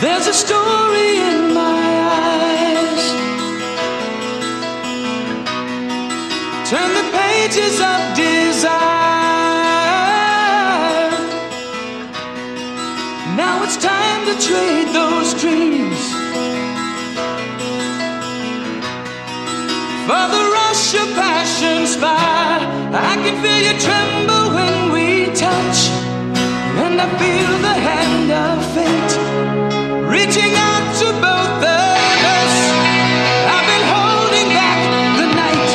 There's a story in my eyes. Turn the pages of desire. Now it's time to trade those dreams for the rush of passion's fire. I can feel you tremble when we touch, and I feel the hand of fate reaching out to both of us. I've been holding back the night.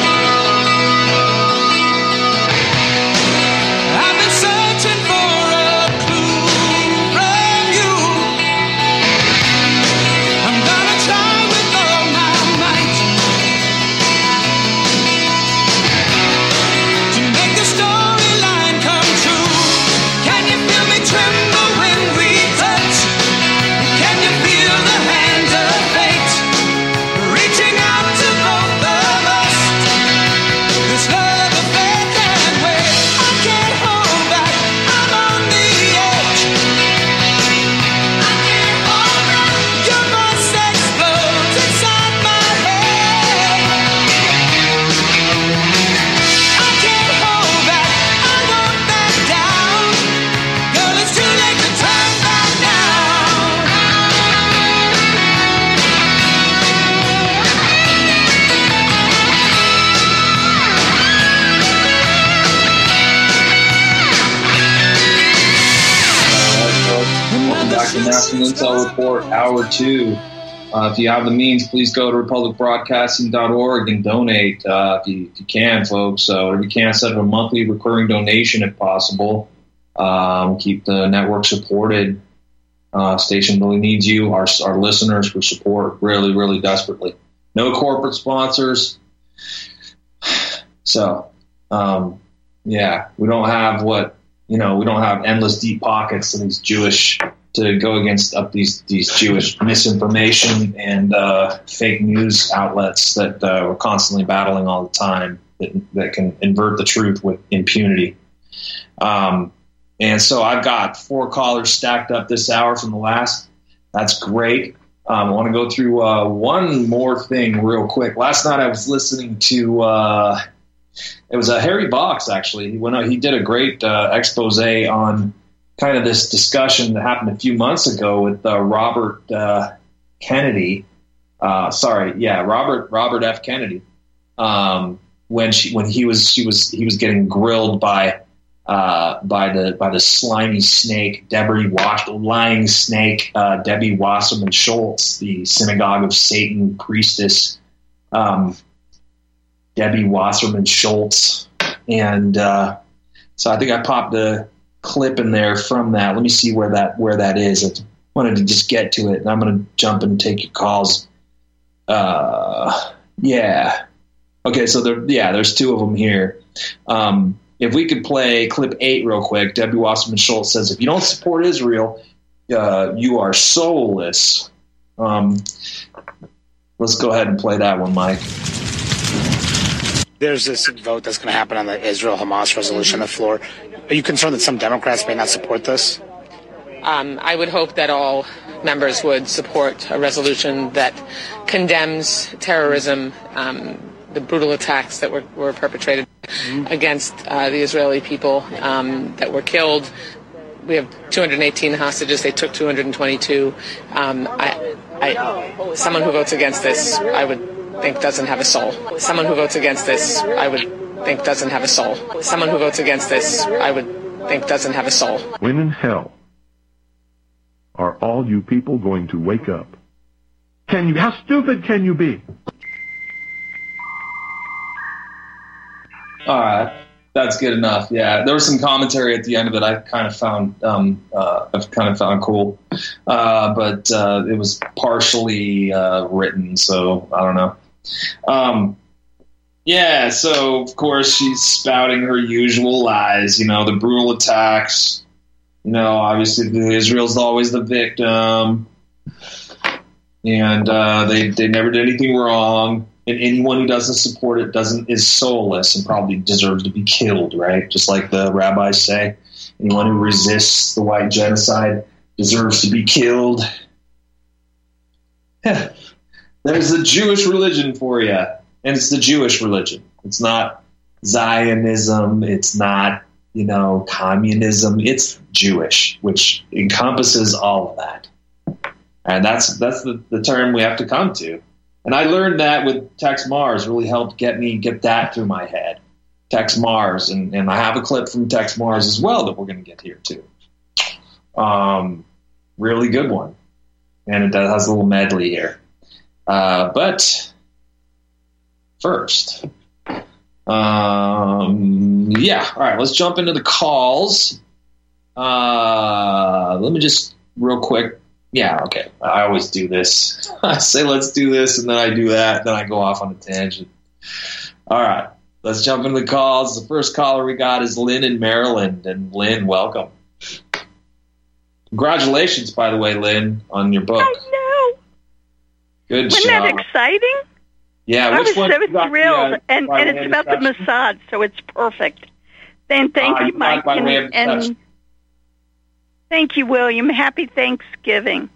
I've been searching for a clue from you. I'm gonna try with all my might to make the storyline come true. Can you feel me tremble when we touch? Can you feel the hand of fate reaching out to both of us? This love affair can't wait. I can't hold back. I'm on the edge. I can't hold back. Your voice explodes inside my head. I can't hold back. I won't back down. Girl, it's too late to turn back now. Welcome back to National Intel Report, Hour 2. If you have the means, please go to republicbroadcasting.org and donate if you can, folks. So if you can, set up a monthly recurring donation if possible. Keep the network supported. Station really needs you, our listeners, for support really, really desperately. No corporate sponsors. So, yeah, we don't have we don't have endless deep pockets to these Jewish, to go against up these Jewish misinformation and fake news outlets that we're constantly battling all the time that can invert the truth with impunity. And so I've got 4 callers stacked up this hour from the last. That's great. I want to go through one more thing real quick. Last night I was listening to it was Harry Box, actually. He did a great expose on kind of this discussion that happened a few months ago with Robert Kennedy. Robert F. Kennedy. When he was getting grilled by the slimy snake, Debbie Wasserman Schultz, the Synagogue of Satan priestess, Debbie Wasserman Schultz, and so I think I popped a clip in there from that. Let me see where that is. I wanted to just get to it, and I'm going to jump and take your calls. Yeah. Okay, so there's 2 of them here. If we could play clip 8 real quick. Debbie Wasserman Schultz says, if you don't support Israel, you are soulless. Let's go ahead and play that one, Mike. There's this vote that's going to happen on the Israel-Hamas resolution on the floor. Are you concerned that some Democrats may not support this? I would hope that all members would support a resolution that condemns terrorism, the brutal attacks that were perpetrated against the Israeli people that were killed. We have 218 hostages. They took 222. Someone who votes against this, I would think, doesn't have a soul. Someone who votes against this, I would think, doesn't have a soul. Someone who votes against this, I would think, doesn't have a soul. When in hell are all you people going to wake up? How stupid can you be? All right, that's good enough. Yeah, there was some commentary at the end of it I kind of found cool, but it was partially written, so I don't know. Yeah, so of course she's spouting her usual lies. The brutal attacks. Obviously Israel's always the victim, and they never did anything wrong. And anyone who doesn't support it is soulless and probably deserves to be killed, right? Just like the rabbis say, anyone who resists the white genocide deserves to be killed. There's a Jewish religion for you, and it's the Jewish religion. It's not Zionism. It's not, communism. It's Jewish, which encompasses all of that. And that's the term we have to come to. And I learned that with Tex Mars, really helped get that through my head. Tex Mars, and I have a clip from Tex Mars as well that we're going to get here too. Really good one. And it has a little medley here. But first, all right, let's jump into the calls. Let me just real quick. Yeah, okay. I always do this. I say let's do this, and then I do that, then I go off on a tangent. All right, let's jump into the calls. The first caller we got is Lynn in Maryland, and Lynn, welcome. Congratulations, by the way, Lynn, on your book. I know. Good Wasn't job. that exciting? Yeah, I which was one so you got, thrilled, and by it's way of about the discussion? Mossad, so it's perfect. Then thank you, Mike, by way of and discussion. thank you, William. Happy Thanksgiving.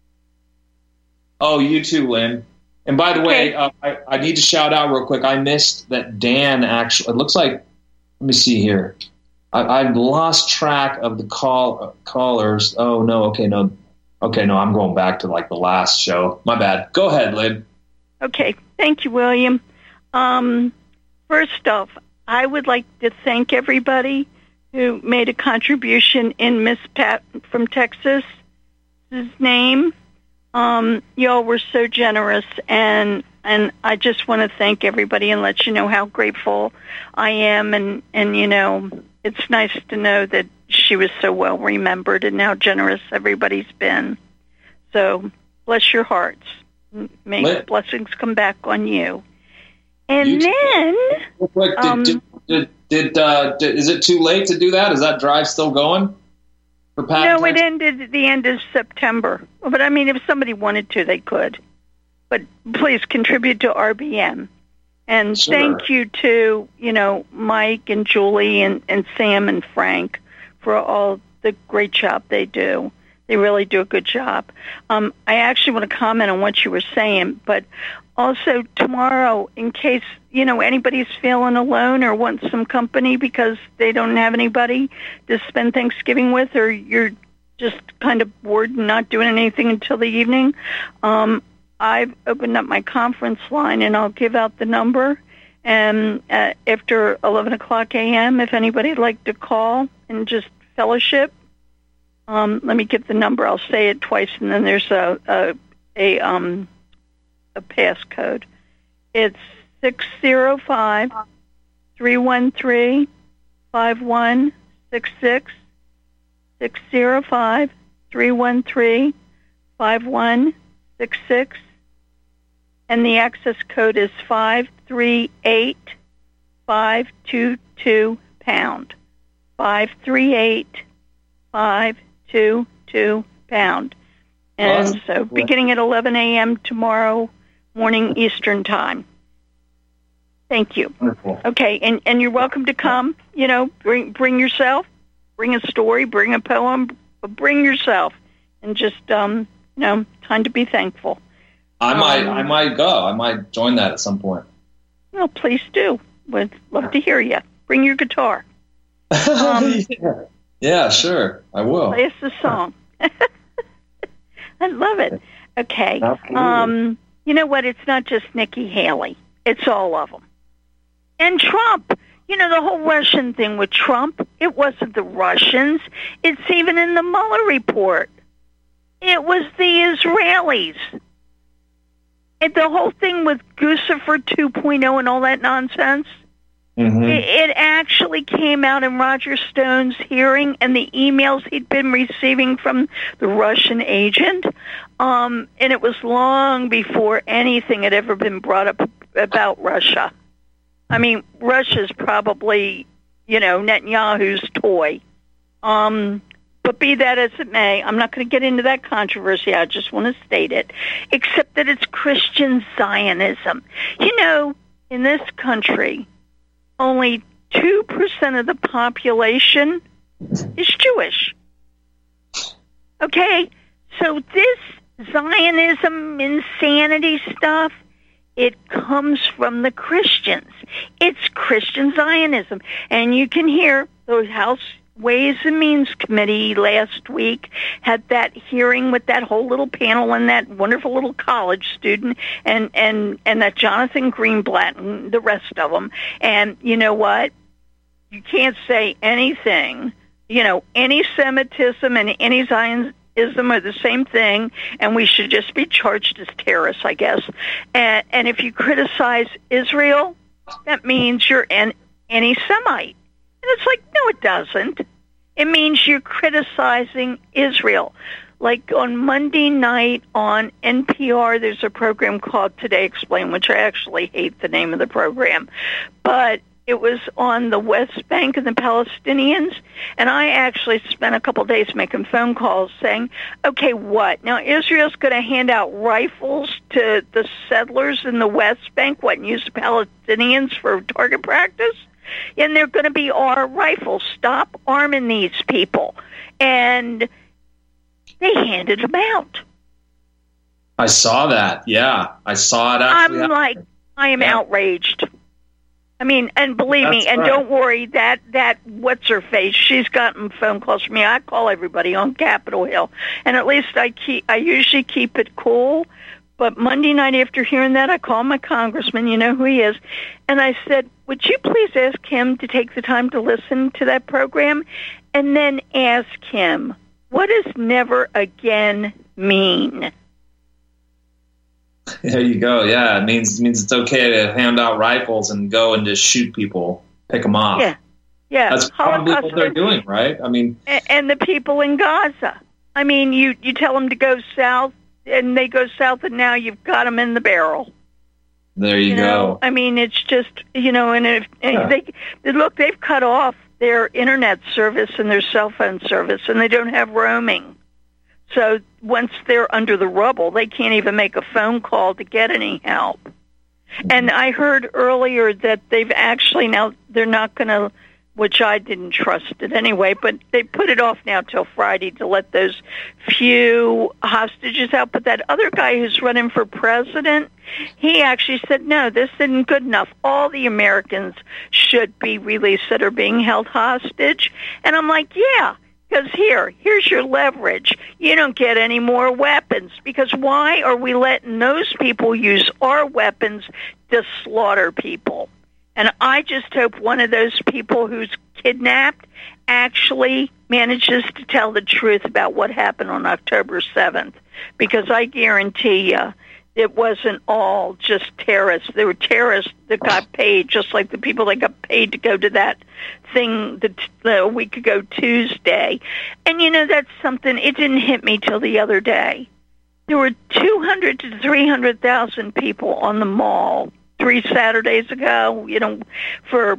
Oh, you too, Lynn. And by the way, I need to shout out real quick. I missed that Dan actually. It looks like. Let me see here. I've lost track of the callers. Oh no. Okay, no. I'm going back to like the last show. My bad. Go ahead, Lynn. Okay, thank you, William. First off, I would like to thank everybody who made a contribution in Miss Pat from Texas' name. Y'all were so generous, and I just want to thank everybody and let you know how grateful I am, and it's nice to know that she was so well remembered and how generous everybody's been. So bless your hearts. May the blessings come back on you. And then, real quick, is it too late to do that? Is that drive still going for Pat? No, it ended at the end of September. But I mean, if somebody wanted to, they could. But please contribute to RBM. And Sure. thank you to, Mike and Julie and Sam and Frank for all the great job they do. They really do a good job. I actually want to comment on what you were saying, but also tomorrow, in case, anybody's feeling alone or wants some company because they don't have anybody to spend Thanksgiving with, or you're just kind of bored and not doing anything until the evening, I've opened up my conference line, and I'll give out the number. And after 11 o'clock a.m., if anybody'd like to call and just fellowship, let me give the number. I'll say it twice, and then there's a passcode. It's 605-313-5166. 605-313-5166. And the access code is 538-522 pound. 538-522 pound. And so beginning at 11 a.m. tomorrow morning Eastern time. Thank you. Wonderful. Okay, and you're welcome to come. Bring yourself, bring a story, bring a poem, but bring yourself, and just time to be thankful. I might go. I might join that at some point. Well, please do. Would love to hear you. Bring your guitar. Yeah, sure. I will. Play us a song. I love it. Okay. Absolutely. You know what? It's not just Nikki Haley. It's all of them. And Trump. The whole Russian thing with Trump, it wasn't the Russians. It's even in the Mueller report. It was the Israelis. And the whole thing with Guccifer 2.0 and all that nonsense, it actually came out in Roger Stone's hearing and the emails he'd been receiving from the Russian agent. And it was long before anything had ever been brought up about Russia. I mean, Russia's probably, Netanyahu's toy. But be that as it may, I'm not going to get into that controversy. I just want to state it, except that it's Christian Zionism. In this country, only 2% of the population is Jewish. Okay? So this Zionism, insanity stuff, it comes from the Christians. It's Christian Zionism. And you can hear the House Ways and Means Committee last week had that hearing with that whole little panel and that wonderful little college student and that Jonathan Greenblatt and the rest of them. And you know what? You can't say anything. You know, anti-Semitism and anti-Zionism are the same thing, and we should just be charged as terrorists, I guess. And if you criticize Israel, that means you're an anti-Semite. And it's like, no, it doesn't. It means you're criticizing Israel. Like on Monday night on NPR, there's a program called Today Explained, which I actually hate the name of the program. But it was on the West Bank and the Palestinians, and I actually spent a couple of days making phone calls saying, okay, what? Now, Israel's going to hand out rifles to the settlers in the West Bank, and use the Palestinians for target practice? And they're going to be our rifles. Stop arming these people. And they handed them out. I saw that. Yeah, I saw it actually. I'm like, I am outraged. I mean, and believe me, and don't worry, that what's her face? She's gotten phone calls from me. I call everybody on Capitol Hill, and at least I usually keep it cool. But Monday night after hearing that, I called my congressman. You know who he is, and I said, "Would you please ask him to take the time to listen to that program, and then ask him what does never again mean?" There you go. Yeah, it means it's okay to hand out rifles and go and just shoot people, pick them off. Yeah. That's probably what they're doing, right? I mean, and the people in Gaza. I mean, you tell them to go south, and they go south, and now you've got them in the barrel. There you go. I mean, it's just and they've cut off their internet service and their cell phone service, and they don't have roaming. So once they're under the rubble, they can't even make a phone call to get any help. And I heard earlier that they've actually now, they're not going to, which I didn't trust it anyway, but they put it off now till Friday to let those few hostages out. But that other guy who's running for president, he actually said, no, this isn't good enough. All the Americans should be released that are being held hostage. And I'm like, yeah. Because here's your leverage. You don't get any more weapons. Because why are we letting those people use our weapons to slaughter people? And I just hope one of those people who's kidnapped actually manages to tell the truth about what happened on October 7th. Because I guarantee you, it wasn't all just terrorists. There were terrorists that got paid, just like the people that got paid to go to that thing a week ago Tuesday. And, that's something, it didn't hit me till the other day. There were 200 to 300,000 people on the mall 3 Saturdays ago, for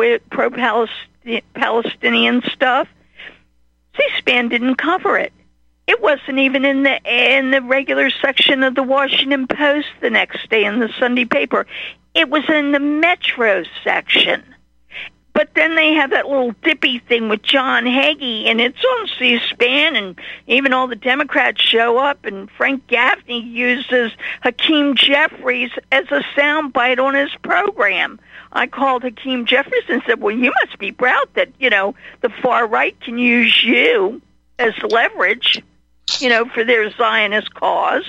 pro-Palestinian stuff. C-SPAN didn't cover it. It wasn't even in the regular section of the Washington Post the next day in the Sunday paper. It was in the Metro section. But then they have that little dippy thing with John Hagee, and it's on C-SPAN, and even all the Democrats show up, and Frank Gaffney uses Hakeem Jeffries as a soundbite on his program. I called Hakeem Jeffries and said, well, you must be proud that, the far right can use you as leverage, for their Zionist cause,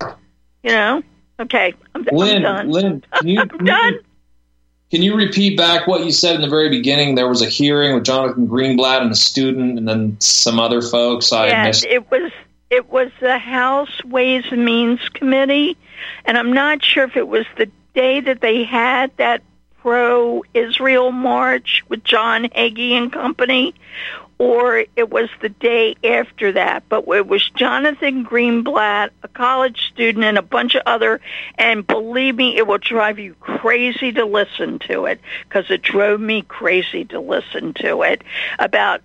Okay, I'm done. Lynn, I'm done. Can you repeat back what you said in the very beginning? There was a hearing with Jonathan Greenblatt and a student, and then some other folks. It was the House Ways and Means Committee, and I'm not sure if it was the day that they had that pro-Israel march with John Hagee and company, or it was the day after that. But it was Jonathan Greenblatt, a college student, and a bunch of other, and believe me, it will drive you crazy to listen to it, because it drove me crazy to listen to it, about,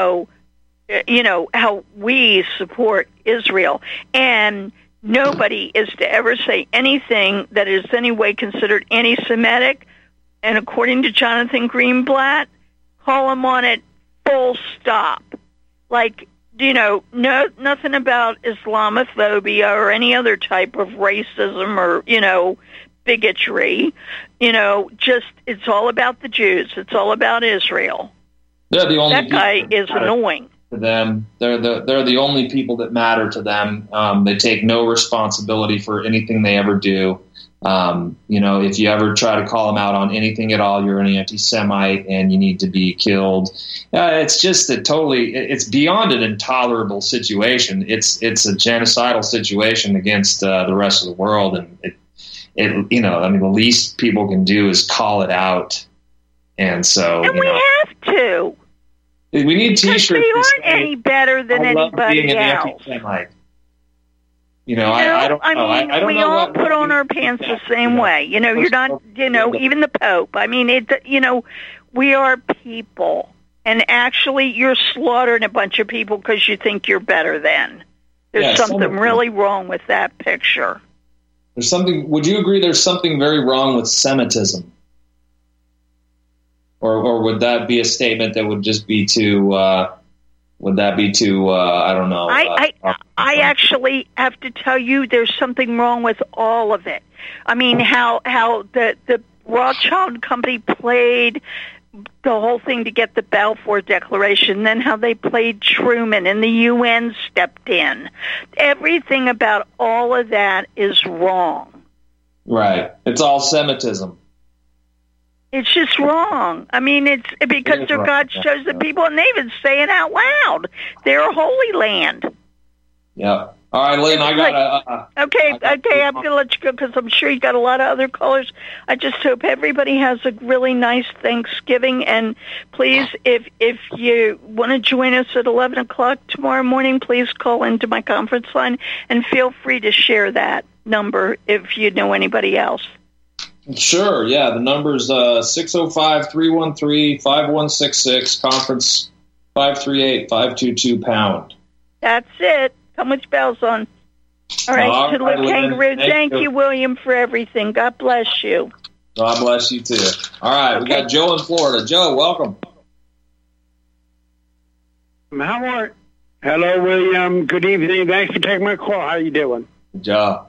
how we support Israel. And nobody is to ever say anything that is any way considered anti-Semitic. And according to Jonathan Greenblatt, call him on it full stop. Like, nothing about Islamophobia or any other type of racism or, bigotry. Just it's all about the Jews. It's all about Israel. They're the only that guy is annoying. To them, they're the only people that matter to them. They take no responsibility for anything they ever do. If you ever try to call them out on anything at all, you're an anti-Semite and you need to be killed. It's just it's beyond an intolerable situation. It's a genocidal situation against the rest of the world, and the least people can do is call it out. And so, we have to. We need T-shirts. We aren't any better than anybody being an else. Anti-Semite. I don't know. I don't we know all put on our pants the same way. You're not, even the Pope. I mean, we are people. And actually, you're slaughtering a bunch of people because you think you're better than. There's something really wrong with that picture. Would you agree there's something very wrong with Semitism? Or would that be a statement that would just be too, I don't know. I actually have to tell you there's something wrong with all of it. I mean, how the Rothschild Company played the whole thing to get the Balfour Declaration, then how they played Truman and the UN stepped in. Everything about all of that is wrong. Right. It's all Semitism. It's just wrong. I mean, it's because their God's chosen people, and they even say it out loud. They're a holy land. Yeah. All right, Lynn, I got Okay, I'm going to let you go because I'm sure you got a lot of other callers. I just hope everybody has a really nice Thanksgiving. And please, if you want to join us at 11 o'clock tomorrow morning, please call into my conference line and feel free to share that number if you know anybody else. Sure, yeah. The number's 605-313-5166, conference 538-522-pound. That's it. Come with bells on. All right, to the kangaroo. Thank you, William, for everything. God bless you. God bless you, too. All right, We got Joe in Florida. Joe, welcome. Hello, William. Good evening. Thanks for taking my call. How are you doing? Good job.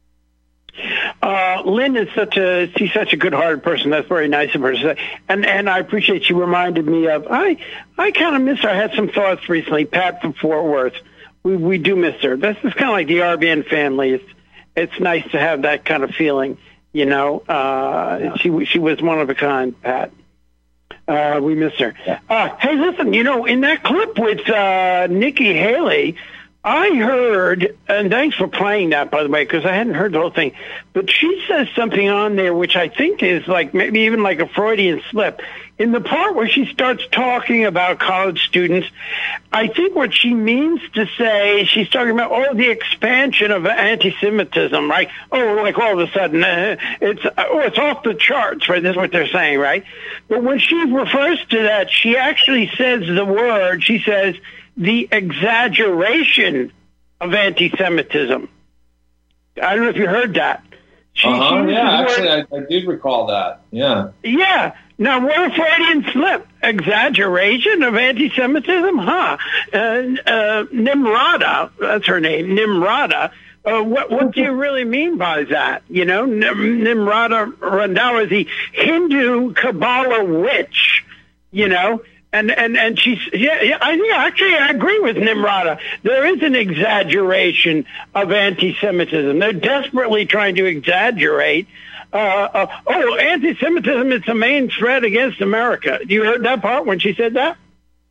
Lynn is such a good-hearted person. That's very nice of her to say. And I appreciate she reminded me of, I kind of miss her. I had some thoughts recently. Pat from Fort Worth. We do miss her. This is kind of like the RBN family. It's nice to have that kind of feeling, She was one of a kind, Pat. We miss her. Hey, listen, in that clip with Nikki Haley, I heard, and thanks for playing that, by the way, because I hadn't heard the whole thing, but she says something on there which I think is like maybe even like a Freudian slip. In the part where she starts talking about college students, I think what she means to say, she's talking about, the expansion of anti-Semitism, right? Like all of a sudden, it's off the charts, right? That's what they're saying, right? But when she refers to that, she actually says she says, the exaggeration of anti-Semitism. I don't know if you heard that. Actually, I did recall that. Yeah. Yeah. Now, what a Freudian slip. Exaggeration of anti-Semitism? Nimrata, that's her name, Nimrata. What do you really mean by that? Nimrata Randhawa is the Hindu Kabbalah witch, And she's, I think actually I agree with Nimrata. There is an exaggeration of anti-Semitism. They're desperately trying to exaggerate. Anti-Semitism is the main threat against America. You heard that part when she said that?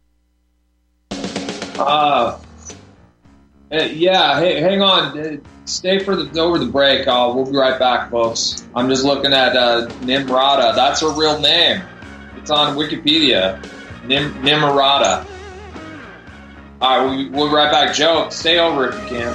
Yeah. Hey, hang on. Stay over the break. We'll be right back, folks. I'm just looking at Nimrata. That's her real name. It's on Wikipedia. Nimrata. All right, we'll be right back. Joe, stay over if you can.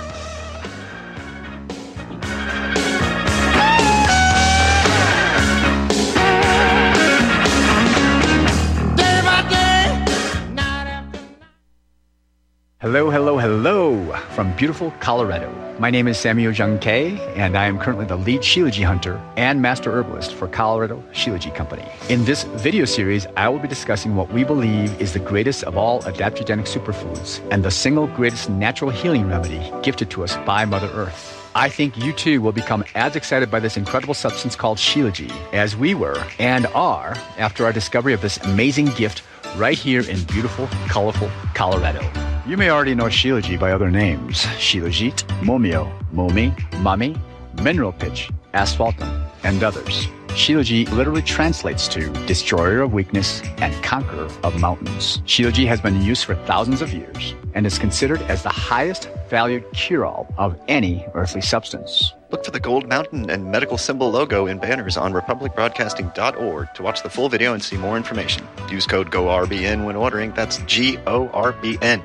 Hello, hello, hello from beautiful Colorado. My name is Samuel Jung Kei, and I am currently the lead Shilajit hunter and master herbalist for Colorado Shilajit Company. In this video series, I will be discussing what we believe is the greatest of all adaptogenic superfoods and the single greatest natural healing remedy gifted to us by Mother Earth. I think you too will become as excited by this incredible substance called Shilajit as we were and are after our discovery of this amazing gift right here in beautiful, colorful Colorado. You may already know Shilajit by other names: Shilajit, Momio, Momi, Mami, Mineral Pitch, Asphaltum, and others. Shilajit literally translates to destroyer of weakness and conqueror of mountains. Shilajit has been in use for thousands of years and is considered as the highest valued cure-all of any earthly substance. Look for the Gold Mountain and medical symbol logo in banners on republicbroadcasting.org to watch the full video and see more information. Use code GORBN when ordering. That's GORBN.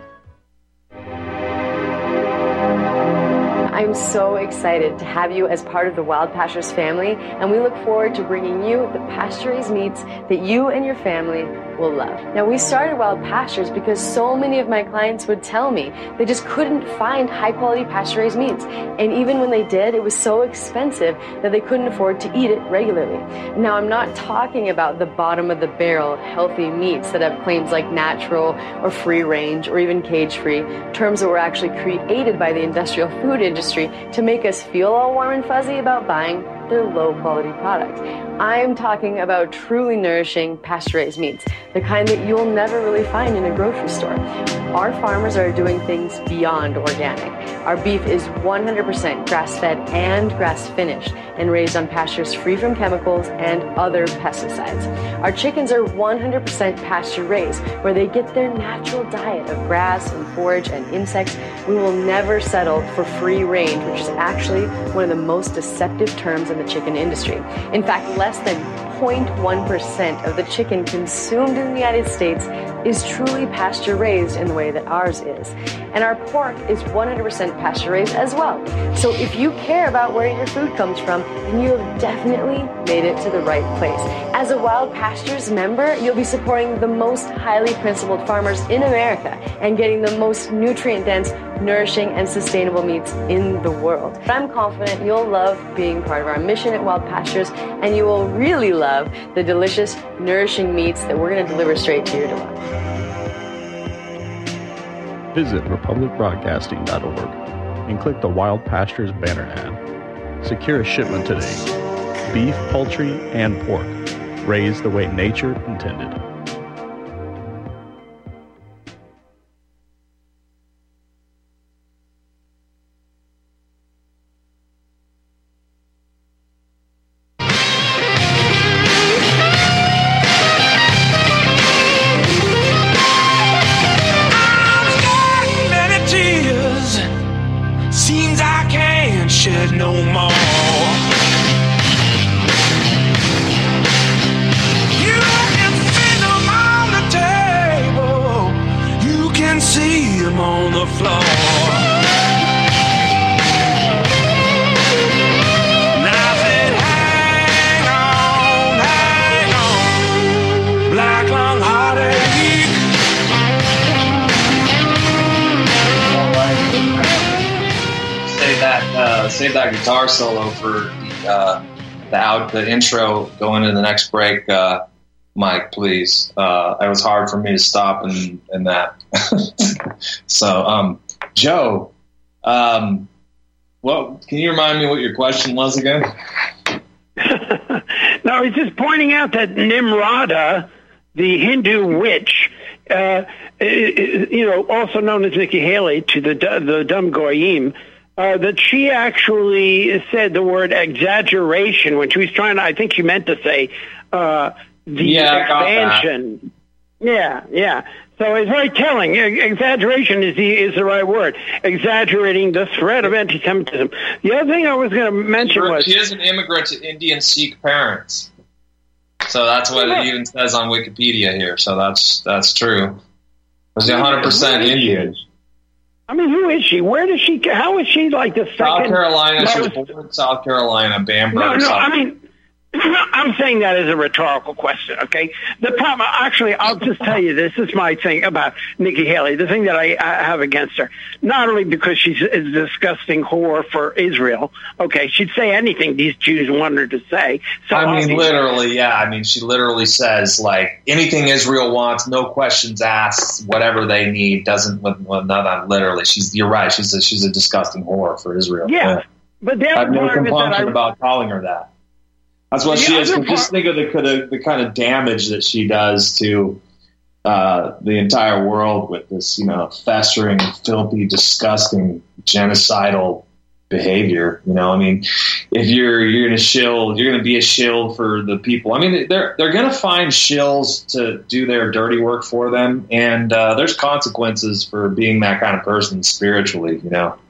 I'm so excited to have you as part of the Wild Pastures family, and we look forward to bringing you the pasture-raised meats that you and your family will love. Now, we started Wild Pastures because so many of my clients would tell me they just couldn't find high-quality pasture-raised meats, and even when they did, it was so expensive that they couldn't afford to eat it regularly. Now, I'm not talking about the bottom-of-the-barrel healthy meats that have claims like natural or free-range or even cage-free, terms that were actually created by the industrial food industry to make us feel all warm and fuzzy about buying their low-quality products. I'm talking about truly nourishing pasture-raised meats, the kind that you'll never really find in a grocery store. Our farmers are doing things beyond organic. Our beef is 100% grass-fed and grass-finished and raised on pastures free from chemicals and other pesticides. Our chickens are 100% pasture-raised, where they get their natural diet of grass and forage and insects. We will never settle for free range, which is actually one of the most deceptive terms in the chicken industry. In fact, less than 0.1% of the chicken consumed in the United States is truly pasture-raised in the way that ours is. And our pork is 100% pasture-raised as well. So if you care about where your food comes from, then you have definitely made it to the right place. As a Wild Pastures member, you'll be supporting the most highly principled farmers in America and getting the most nutrient-dense, nourishing, and sustainable meats in the world. I'm confident you'll love being part of our mission at Wild Pastures, and you will really love the delicious, nourishing meats that we're going to deliver straight to your door. Visit republicbroadcasting.org and click the Wild Pastures banner ad. Secure a shipment today. Beef, poultry, and pork, raised the way nature intended. Save that guitar solo for the intro going into the next break, Mike, please. It was hard for me to stop in that. So, Joe, what can you remind me what your question was again? No, he's just pointing out that Nimrata, the Hindu witch, also known as Nikki Haley to the dumb goyim, that she actually said the word exaggeration when she was trying to, I think she meant to say the expansion. Yeah. So it's very telling. Exaggeration is the right word. Exaggerating the threat of anti-Semitism. The other thing I was going to mention was... She is an immigrant to Indian Sikh parents. So that's what it even says on Wikipedia here. So that's true. Was 100% Indian. I mean, who is she? Where does she? How is she like the second? South Carolina. She was born in South Carolina, Bamberg. No. I mean, I'm saying that as a rhetorical question, okay? The problem, actually, I'll just tell you this is my thing about Nikki Haley, the thing that I have against her. Not only because she's a disgusting whore for Israel, okay? She'd say anything these Jews want her to say. So I mean, literally, yeah. I mean, she literally says, like, anything Israel wants, no questions asked, whatever they need, not literally. You're right. She's a disgusting whore for Israel. Yeah. But the I have other no part of it compunction about calling her that. That's what she is. Just think of the kind of damage that she does to the entire world with this, festering, filthy, disgusting, genocidal behavior. I mean, if you're going to be a shill for the people. I mean, they're going to find shills to do their dirty work for them, and there's consequences for being that kind of person spiritually.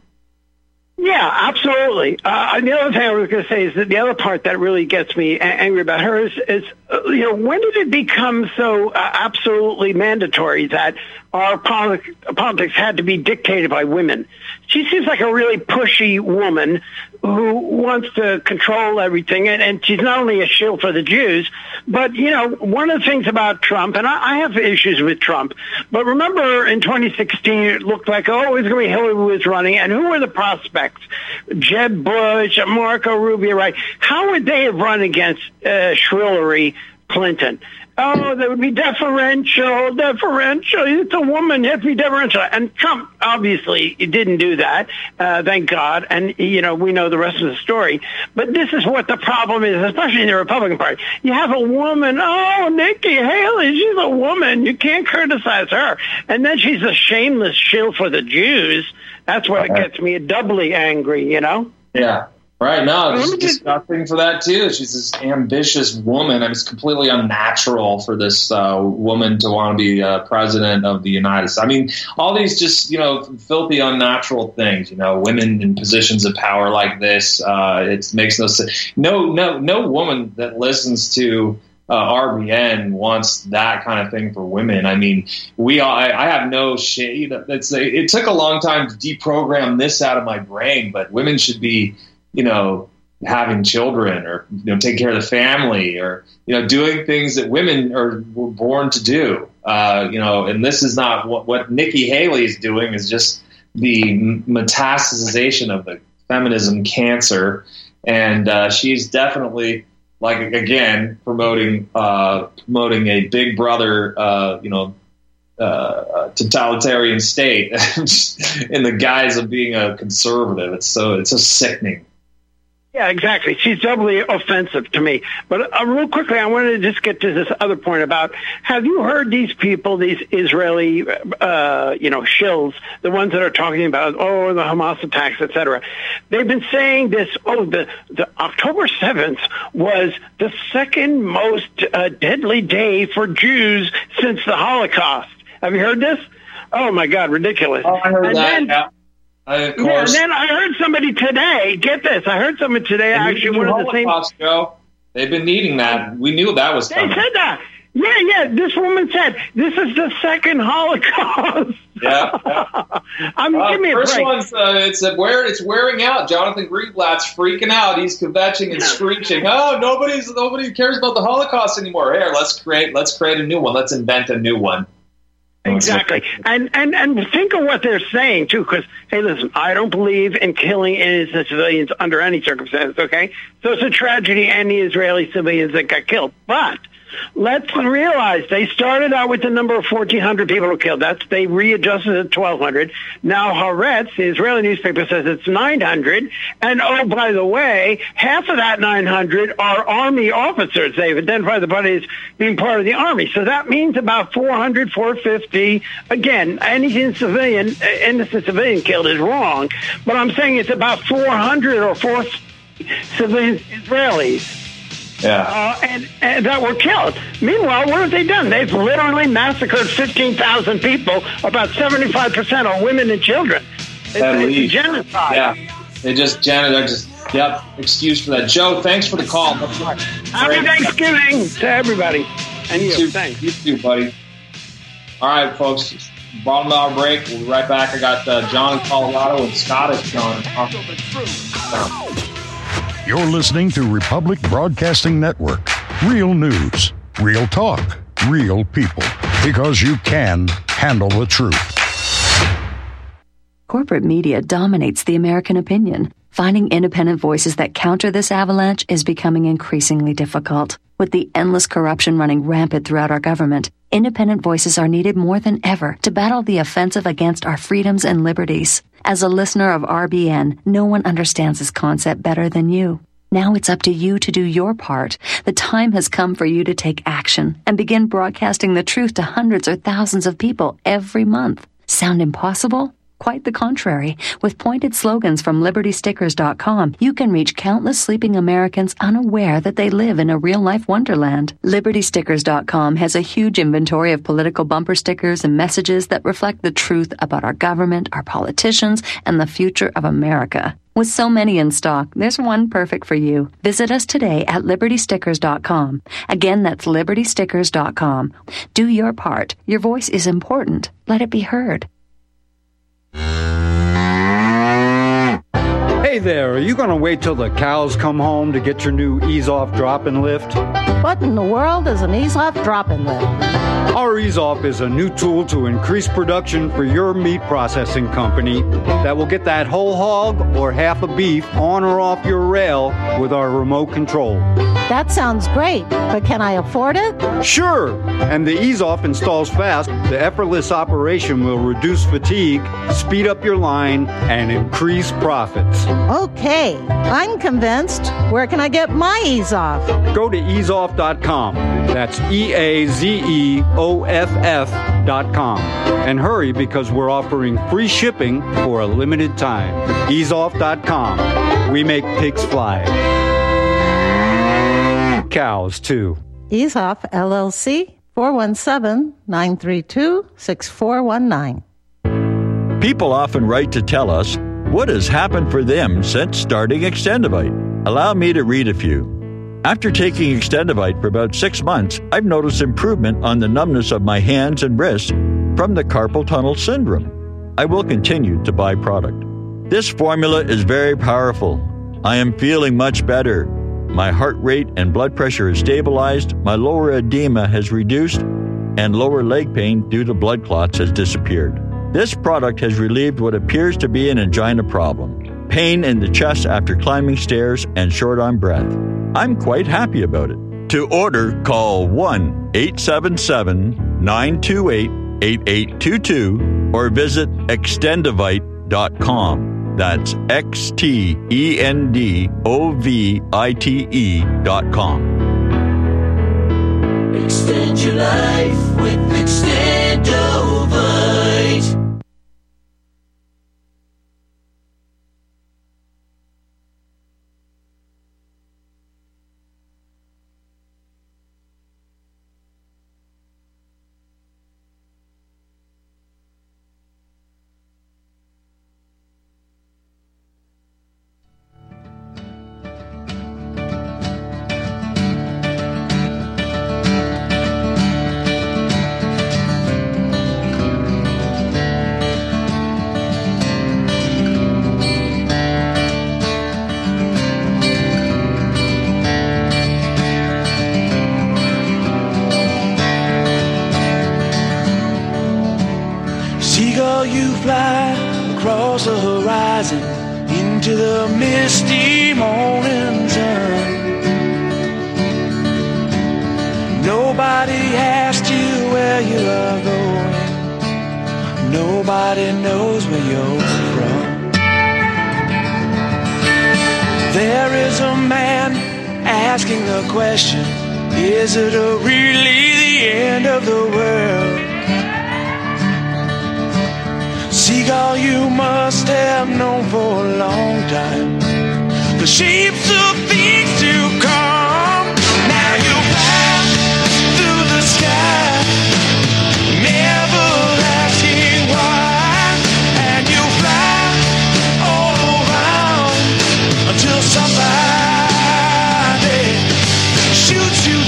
Yeah, absolutely. The other thing I was going to say is that the other part that really gets me angry about her is when did it become so absolutely mandatory that our politics had to be dictated by women? She seems like a really pushy woman who wants to control everything, and she's not only a shill for the Jews, but, one of the things about Trump, and I have issues with Trump, but remember in 2016 it looked like, it was going to be Hillary who was running, and who were the prospects? Jeb Bush, Marco Rubio, right? How would they have run against Hillary Clinton? Oh, that would be deferential. It's a woman. You have to be deferential. And Trump, obviously, didn't do that, thank God. And, we know the rest of the story. But this is what the problem is, especially in the Republican Party. You have a woman, Nikki Haley, she's a woman. You can't criticize her. And then she's a shameless shill for the Jews. That's what it gets me doubly angry, Yeah. Right. No, it's disgusting for that, too. She's this ambitious woman. I mean, it's completely unnatural for this woman to want to be president of the United States. I mean, all these just, filthy, unnatural things, women in positions of power like this. It makes no sense. No woman that listens to RBN wants that kind of thing for women. I mean, I have no shade. It took a long time to deprogram this out of my brain, but women should be having children or, take care of the family or, doing things that women were born to do. And this is not what Nikki Haley is doing is just the metastasization of the feminism cancer. And she's definitely again, promoting a big brother, totalitarian state in the guise of being a conservative. It's so sickening. Yeah, exactly. She's doubly offensive to me. But real quickly, I wanted to just get to this other point about, have you heard these people, these Israeli, shills, the ones that are talking about, the Hamas attacks, etc. They've been saying this, the October 7th was the second most deadly day for Jews since the Holocaust. Have you heard this? Oh, my God, ridiculous. Oh, I heard that, of course. And then I heard somebody today, get this, actually one of the same... Joe. They've been needing that. We knew that was coming. They said that. Yeah, this woman said, this is the second Holocaust. Yeah. Give me a first break. One's, it's wearing out. Jonathan Greenblatt's freaking out. He's kvetching and screeching. Nobody cares about the Holocaust anymore. Here, let's create a new one. Let's invent a new one. Exactly. And think of what they're saying, too, because, hey, listen, I don't believe in killing innocent civilians under any circumstance, okay? So it's a tragedy, any Israeli civilians that got killed. But let's realize they started out with the number of 1,400 people who killed. They readjusted it to 1,200. Now Haaretz, the Israeli newspaper, says it's 900. And, by the way, half of that 900 are Army officers. They've identified the body as being part of the Army. So that means about 400, 450. Again, innocent civilian killed is wrong. But I'm saying it's about 400 or 450 civilian Israelis. Yeah. And that were killed. Meanwhile, what have they done? They've literally massacred 15,000 people. About 75% are women and children. It's genocide. Yeah. They just excuse for that. Joe, thanks for the call. Happy Thanksgiving to everybody. And you. Thanks. You too, buddy. All right, folks. Bottom of our break. We'll be right back. I got John in Colorado and Scottish John. You're listening to Republic Broadcasting Network. Real news, real talk, real people. Because you can handle the truth. Corporate media dominates the American opinion. Finding independent voices that counter this avalanche is becoming increasingly difficult. With the endless corruption running rampant throughout our government, independent voices are needed more than ever to battle the offensive against our freedoms and liberties. As a listener of RBN, no one understands this concept better than you. Now it's up to you to do your part. The time has come for you to take action and begin broadcasting the truth to hundreds or thousands of people every month. Sound impossible? Quite the contrary. With pointed slogans from LibertyStickers.com, you can reach countless sleeping Americans unaware that they live in a real-life wonderland. LibertyStickers.com has a huge inventory of political bumper stickers and messages that reflect the truth about our government, our politicians, and the future of America. With so many in stock, there's one perfect for you. Visit us today at LibertyStickers.com. Again, that's LibertyStickers.com. Do your part. Your voice is important. Let it be heard. Hey there, are you going to wait till the cows come home to get your new Ease-Off drop-in lift? What in the world is an Ease-Off drop-in lift? Our Ease-Off is a new tool to increase production for your meat processing company that will get that whole hog or half a beef on or off your rail with our remote control. That sounds great, but can I afford it? Sure, and the Ease-Off installs fast. The effortless operation will reduce fatigue, speed up your line, and increase profits. Okay, I'm convinced. Where can I get my Ease-Off? Go to easeoff.com. That's EAZEOFF.com. And hurry because we're offering free shipping for a limited time. Easeoff.com. We make pigs fly. Cows, too. Ease-Off, LLC, 417-932-6419. People often write to tell us what has happened for them since starting Extendivite. Allow me to read a few. After taking Extendivite for about 6 months, I've noticed improvement on the numbness of my hands and wrists from the carpal tunnel syndrome. I will continue to buy product. This formula is very powerful. I am feeling much better. My heart rate and blood pressure is stabilized, my lower edema has reduced, and lower leg pain due to blood clots has disappeared. This product has relieved what appears to be an angina problem, pain in the chest after climbing stairs, and short on breath. I'm quite happy about it. To order, call 1-877-928-8822 or visit Extendivite.com. That's XTENDOVITE.com. Extend your life with Extendovite. Seagull, you fly across the horizon into the misty morning sun. Nobody asked you where you are going. Nobody knows where you're from. There is a man asking the question, is it really the end of the world? Seagull, you must have known for a long time the shapes of things to come. Now you fly through the sky, never asking why, and you fly all around until somebody shoots you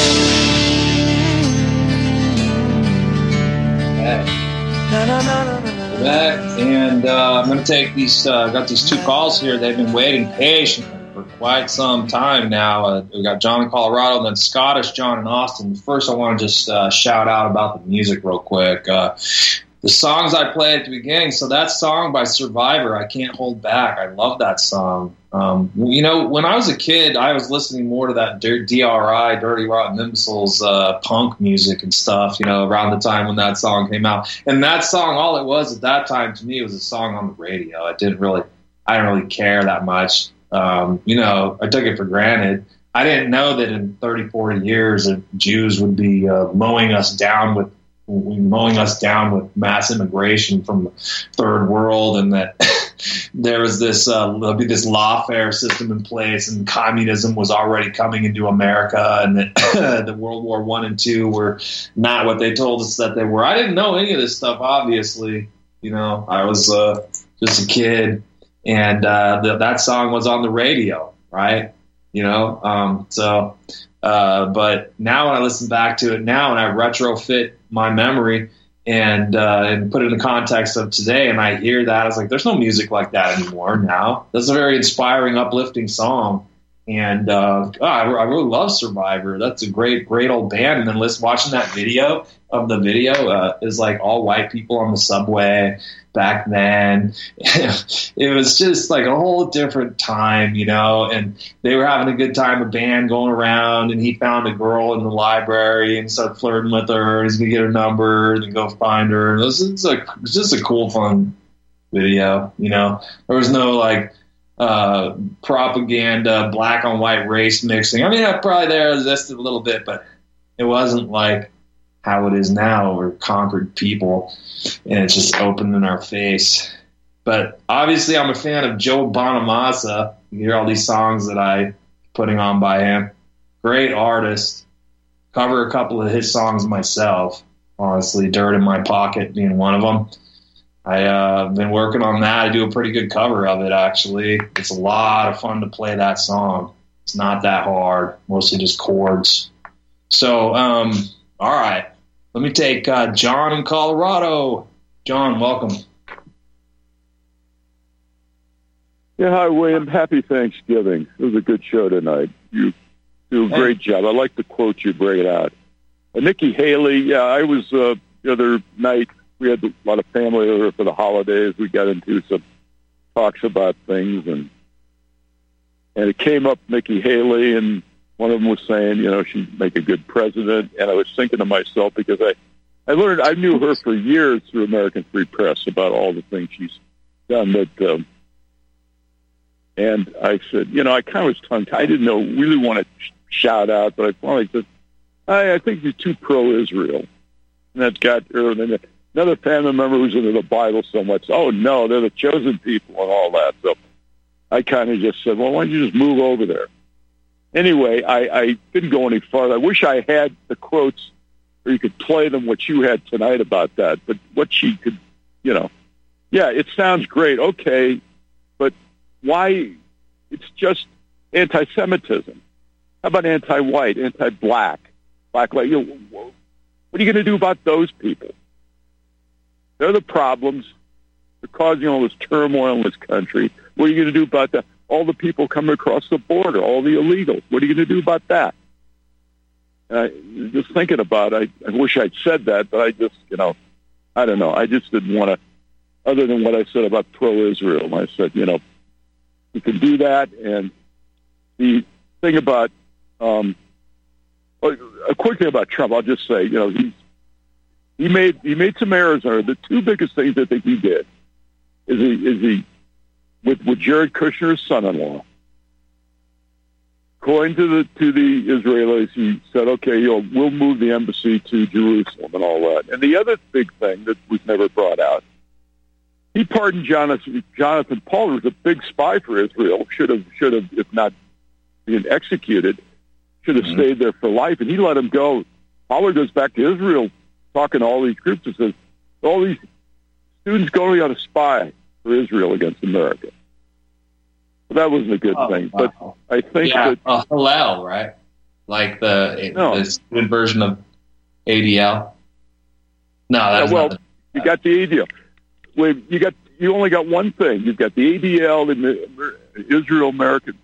down. Na na na na. Back, and I'm going to take these. Got these two calls here. They've been waiting patiently for quite some time now. We got John in Colorado, and then Scottish John in Austin. First, I want to just shout out about the music real quick. The songs I played at the beginning, so that song by Survivor, I Can't Hold Back, I love that song. When I was a kid, I was listening more to that DRI, Dirty Rotten Imbeciles, punk music and stuff, around the time when that song came out. And that song, all it was at that time to me was a song on the radio. I didn't really care that much. I took it for granted. I didn't know that in 30, 40 years that Jews would be mowing us down with mass immigration from the third world, and that there was there'll be this lawfare system in place, and communism was already coming into America, and that the World War I and II were not what they told us that they were. I didn't know any of this stuff, obviously. I was just a kid, and that song was on the radio, right? But now when I listen back to it now and I retrofit my memory and put it in the context of today, and I hear that, I was like, there's no music like that anymore now. That's a very inspiring, uplifting song. And I really love Survivor. That's a great old band. And then watching that video is like all white people on the subway back then. It was just like a whole different time, and they were having a good time, a band going around, and he found a girl in the library and started flirting with her. He's going to get her number and then go find her. And it's just a cool, fun video, There was no propaganda, black on white race mixing. I mean, that probably there existed a little bit, but it wasn't like how it is now. We're conquered people, and it's just open in our face. But obviously, I'm a fan of Joe Bonamassa. You hear all these songs that I'm putting on by him. Great artist. Cover a couple of his songs myself. Honestly, Dirt in My Pocket being one of them. I've been working on that. I do a pretty good cover of it, actually. It's a lot of fun to play that song. It's not that hard, mostly just chords. So, all right. Let me take John in Colorado. John, welcome. Yeah, hi, William. Happy Thanksgiving. It was a good show tonight. You do a great job. I like the quotes you bring out. Nikki Haley, I was the other night, we had a lot of family over for the holidays. We got into some talks about things, and it came up Nikki Haley, and one of them was saying, she'd make a good president. And I was thinking to myself, because I knew her for years through American Free Press about all the things she's done. And I said, I kind of was tongue-tied. I didn't really want to shout out, but I finally said, I think you're too pro-Israel. And that got her. And then another family member who's into the Bible so much, oh, no, they're the chosen people and all that. So I kind of just said, well, why don't you just move over there? Anyway, I didn't go any farther. I wish I had the quotes, or you could play them, what you had tonight about that. But what she could, yeah, it sounds great. Okay, but why? It's just anti-Semitism. How about anti-white, anti-black, black? What are you going to do about those people? They're the problems. They're causing all this turmoil in this country. What are you going to do about that? All the people coming across the border, all the illegals. What are you going to do about that? Just thinking about it, I wish I'd said that, but I just, I don't know. I just didn't want to, other than what I said about pro-Israel. I said, you can do that. And the thing about, a quick thing about Trump, I'll just say, he made some errors. The two biggest things I think he did is he with Jared Kushner's son-in-law. According to the Israelis, he said, "Okay, we'll move the embassy to Jerusalem and all that." And the other big thing that was never brought out, he pardoned Jonathan Pollard, was a big spy for Israel. Should have, if not been executed, should have stayed there for life. And he let him go. Pollard goes back to Israel, talking to all these groups, and says, "All these students going on a spy for Israel against America." Well, that wasn't a good thing, but I think that Hillel, right? Like the student version of ADL. No, that's not you got the ADL. Well, you only got one thing. You've got the ADL, the Israel American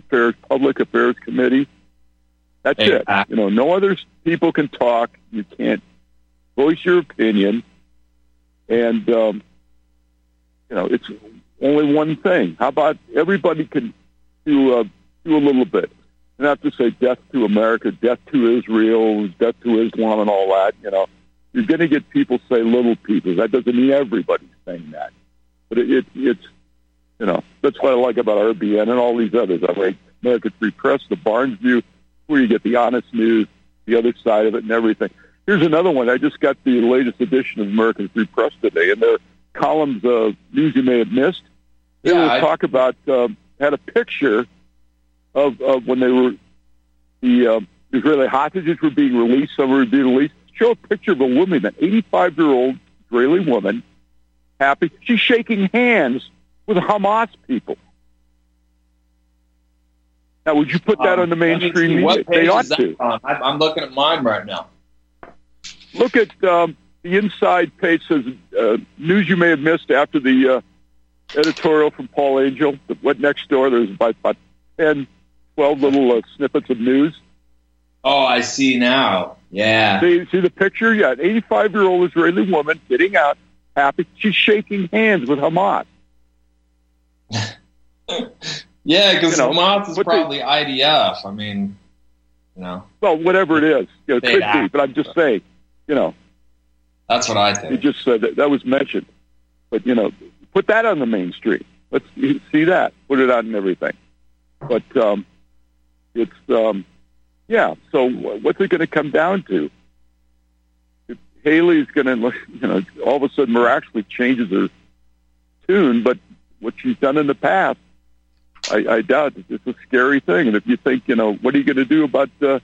Affairs, Public Affairs Committee. That's it. You know, no other people can talk. You can't voice your opinion. And, you know, it's only one thing. How about everybody can do a little bit? And not to say death to America, death to Israel, death to Islam and all that, you know. You're going to get people say little people. That doesn't mean everybody's saying that. But it's, you know, that's what I like about RBN and all these others. I like American Free Press, the Barnes View, where you get the honest news, the other side of it and everything. Here's another one. I just got the latest edition of American Free Press today, and their columns of news you may have missed. They talk about, had a picture of when they were, the Israeli hostages were being released, some were being released. Show a picture of a woman, an 85-year-old Israeli woman, happy. She's shaking hands with Hamas people. Now, would you put that on the mainstream media? They ought to. I'm looking at mine right now. Look at the inside page. Says news you may have missed after the editorial from Paul Angel that went next door. There's about 10, 12 little snippets of news. Oh, I see now. Yeah. See the picture? Yeah, an 85-year-old Israeli woman getting out, happy. She's shaking hands with Hamas. Yeah, because Hamas is probably IDF. I mean, you know. Well, whatever it is, you know, it could be. But I'm just saying, you know. That's what I think. You just said that was mentioned. But, you know, put that on the mainstream. Let's see that. Put it on and everything. But it's... yeah, so what's it going to come down to? If Haley's going to, you know, all of a sudden miraculously changes her tune, but what she's done in the past, I doubt it's a scary thing. And if you think, you know, what are you going to do about the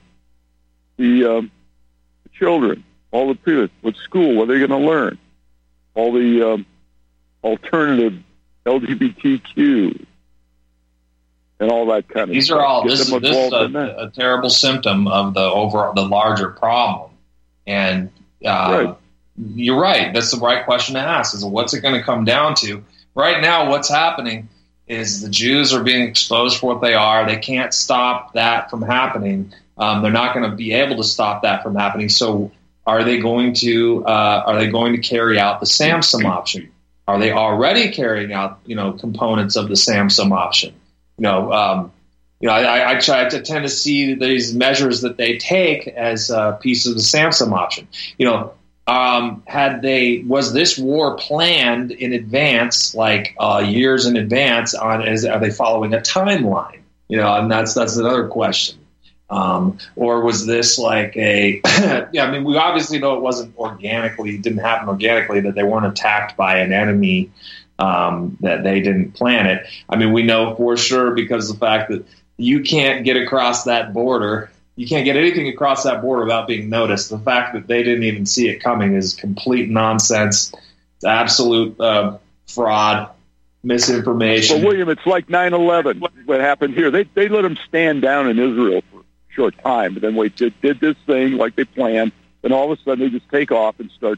children, all the people, with school, what are they going to learn? All the alternative LGBTQ. And all that kind of These stuff. are all. This is a terrible symptom of the larger problem. And you're right. That's the right question to ask: is what's it going to come down to? Right now, what's happening is the Jews are being exposed for what they are. They can't stop that from happening. They're not going to be able to stop that from happening. So, are they going to carry out the Samsung option? Are they already carrying out, you know, components of the Samsung option? I tend to see these measures that they take as pieces of the Samsung option. You know, was this war planned in advance, like years in advance? Are they following a timeline? You know, and that's another question. Or was this like a? Yeah, I mean, we obviously know it didn't happen organically. That they weren't attacked by an enemy. That they didn't plan it. I mean, we know for sure because of the fact that you can't get across that border. You can't get anything across that border without being noticed. The fact that they didn't even see it coming is complete nonsense. It's absolute fraud, misinformation. Well, William, it's like 9/11. What happened here? They let them stand down in Israel for a short time, but then did this thing like they planned. Then all of a sudden they just take off and start.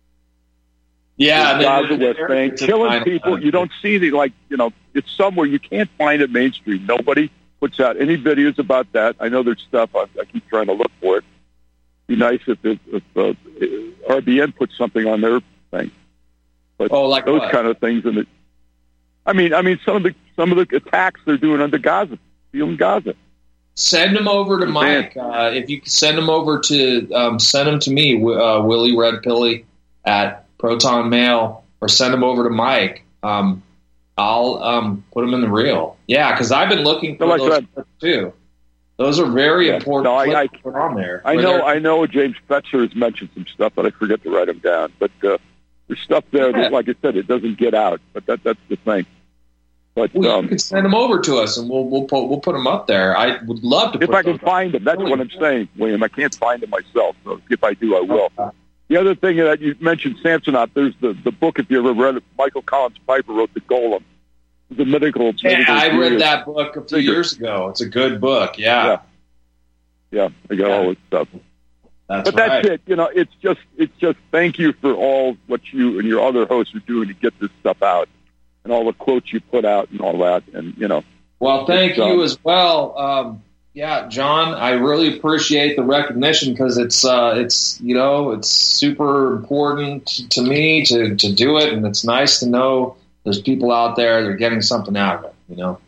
Yeah, the West Bank, killing people. You don't see it's somewhere you can't find it mainstream. Nobody puts out any videos about that. I know there's stuff. I keep trying to look for it. It'd be nice if RBN puts something on their thing. But like those what? kind of things. I mean, some of the attacks they're doing under Gaza, in Gaza. Send them over to Mike. If you send them over to send them to me, Willie Red Pilly at Proton Mail, or send them over to Mike. I'll put them in the reel. Yeah, because I've been looking for those too. Those are very important. No, I put on there. I know. James Fetzer has mentioned some stuff, but I forget to write them down. But there's stuff there that, like I said, it doesn't get out. But that's the thing. But you can send them over to us, and we'll put them up there. I would love to. If I can find them, that's what I'm saying, William. I can't find them myself, so if I do, I will. The other thing that you mentioned, Samsonov, there's the book, if you ever read it, Michael Collins Piper wrote The Golem. The medical. Yeah, I read that book a few years ago. It's a good book, yeah. Yeah, I got all this stuff. That's it. You know, it's just thank you for all what you and your other hosts are doing to get this stuff out, and all the quotes you put out and all that. And, you know, Well, thank you as well. Yeah, John, I really appreciate the recognition because it's super important to me to do it, and it's nice to know there's people out there that are getting something out of it,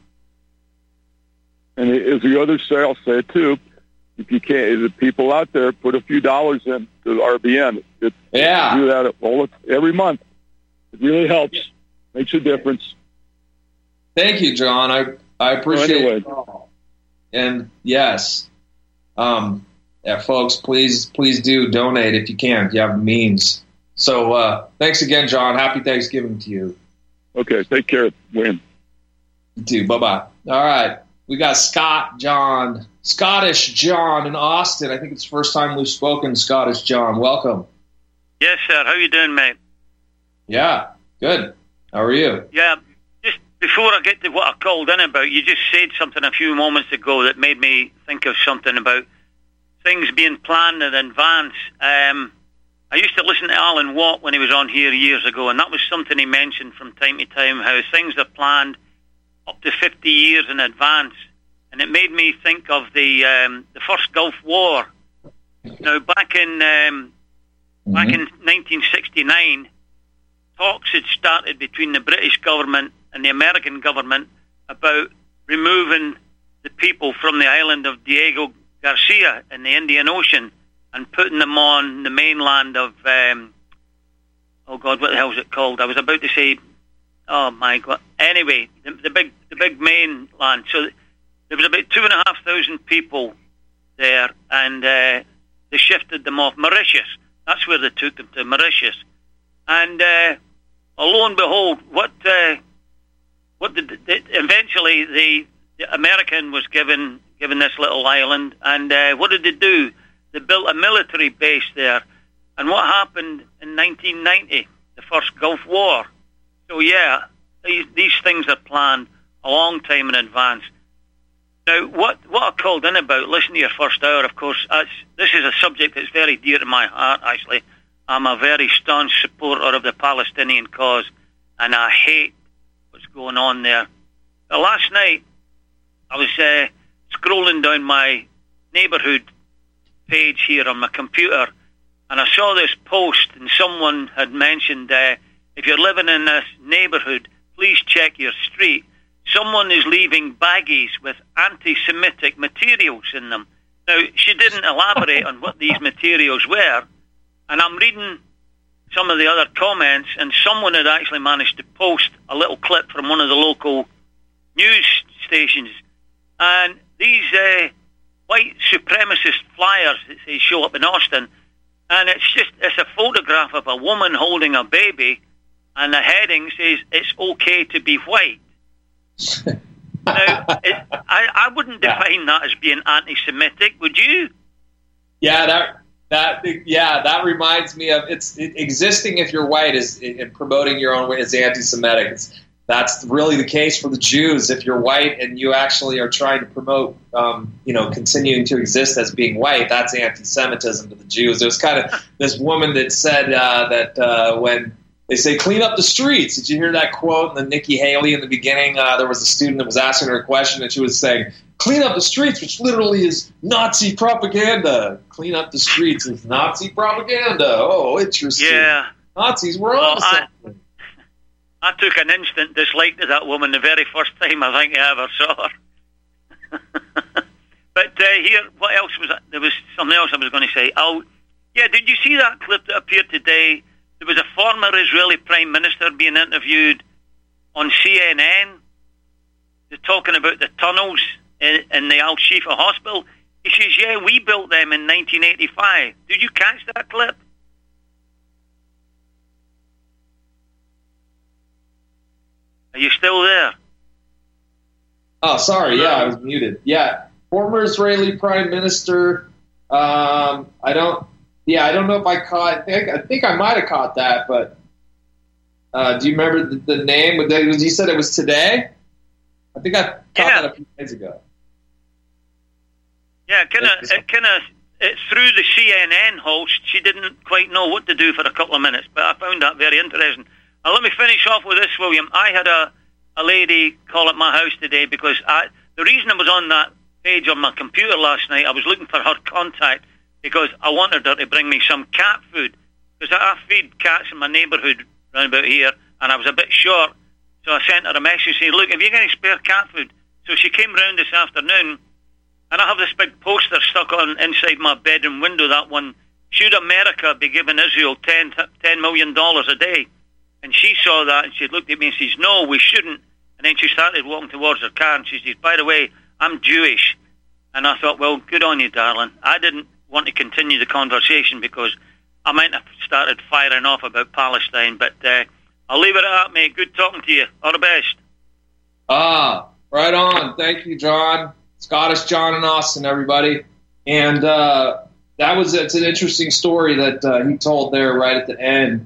And as the others say, I'll say it too. If you can't, the people out there, put a few dollars in to RBN. Do that every month. It really helps. Makes a difference. Thank you, John. I appreciate it. And yes, folks, please do donate if you can, if you have the means. So thanks again, John. Happy Thanksgiving to you. Okay, take care, Wayne. You too. Bye-bye. All right. We got Scottish John in Austin. I think it's the first time we've spoken, Scottish John. Welcome. Yes, sir. How you doing, mate? Yeah, good. How are you? Yeah, just before I get to what I called in about, you just said something a few moments ago that made me think of something about things being planned in advance. I used to listen to Alan Watt when he was on here years ago, and that was something he mentioned from time to time, how things are planned up to 50 years in advance. And it made me think of the first Gulf War. Now, back in 1969, talks had started between the British government and the American government about removing the people from the island of Diego Garcia in the Indian Ocean and putting them on the mainland of, what the hell is it called? I was about to say, oh my God. Anyway, the big mainland. So there was about 2,500 people there, and they shifted them off. Mauritius. That's where they took them to, Mauritius. And lo and behold, eventually the American was given this little island, and what did they do? They built a military base there. And what happened in 1990? The first Gulf War. So yeah, these things are planned a long time in advance. Now, what I called in about, listen to your first hour, of course, this is a subject that's very dear to my heart, actually. I'm a very staunch supporter of the Palestinian cause, and I hate what's going on there. Last night, I was scrolling down my neighbourhood page here on my computer, and I saw this post, and someone had mentioned, if you're living in this neighbourhood, please check your street. Someone is leaving baggies with anti-Semitic materials in them. Now, she didn't elaborate on what these materials were, and I'm reading some of the other comments, and someone had actually managed to post a little clip from one of the local news stations, and these white supremacist flyers that say show up in Austin, and it's a photograph of a woman holding a baby, and the heading says, "It's okay to be white." Now, I wouldn't define that as being anti-Semitic, would you? Yeah, that reminds me of existing if you're white and promoting your own way is anti-Semitic. That's really the case for the Jews. If you're white and you actually are trying to promote, continuing to exist as being white, that's anti-Semitism to the Jews. There was kind of this woman that said that when they say clean up the streets, did you hear that quote? And then Nikki Haley in the beginning, there was a student that was asking her a question, and she was saying, "Clean up the streets," which literally is Nazi propaganda. Clean up the streets is Nazi propaganda. Oh, interesting. Yeah, Nazis were on something. I took an instant dislike to that woman the very first time I think I ever saw her. But here, what else was that? There was something else I was going to say. Did you see that clip that appeared today? There was a former Israeli Prime Minister being interviewed on CNN. They're talking about the tunnels in the Al-Shifa hospital. He says, yeah, we built them in 1985. Did you catch that clip? Are you still there? Oh, sorry. Yeah, I was muted. Yeah, former Israeli Prime Minister. I don't know if I caught. I think I might have caught that, but do you remember the name? You said it was today. I think I caught that a few days ago. Yeah, through the CNN host, she didn't quite know what to do for a couple of minutes, but I found that very interesting. Let me finish off with this, William. I had a a lady call at my house today because the reason I was on that page on my computer last night, I was looking for her contact because I wanted her to bring me some cat food because I feed cats in my neighbourhood round about here, and I was a bit short, so I sent her a message saying, look, have you got any spare cat food? So she came round this afternoon, and I have this big poster stuck on inside my bedroom window, that one, should America be giving Israel $10 million a day? And she saw that, and she looked at me and says, no, we shouldn't. And then she started walking towards her car, and she says, by the way, I'm Jewish. And I thought, well, good on you, darling. I didn't want to continue the conversation because I might have started firing off about Palestine, but I'll leave it at that, mate. Good talking to you. All the best. Right on. Thank you, John. Scottish John in Austin, everybody. And it's an interesting story that he told there right at the end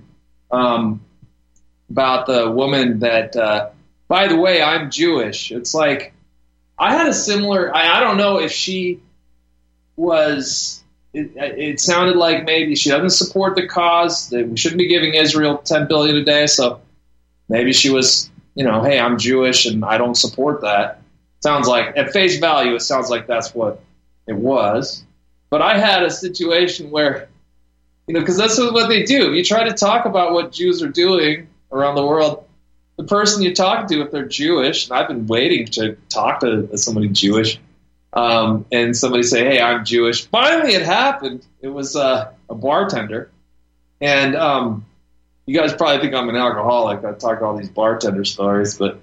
about the woman that, by the way, I'm Jewish. It's like, I had a similar, I don't know if she was, it sounded like maybe she doesn't support the cause, that we shouldn't be giving Israel $10 billion a day, so maybe she was, hey, I'm Jewish and I don't support that. Sounds like, at face value, it sounds like that's what it was. But I had a situation where, because that's what they do. You try to talk about what Jews are doing around the world, the person you talk to, if they're Jewish, and I've been waiting to talk to somebody Jewish, and somebody say, hey, I'm Jewish. Finally, it happened. It was a bartender. And you guys probably think I'm an alcoholic. I talk all these bartender stories, but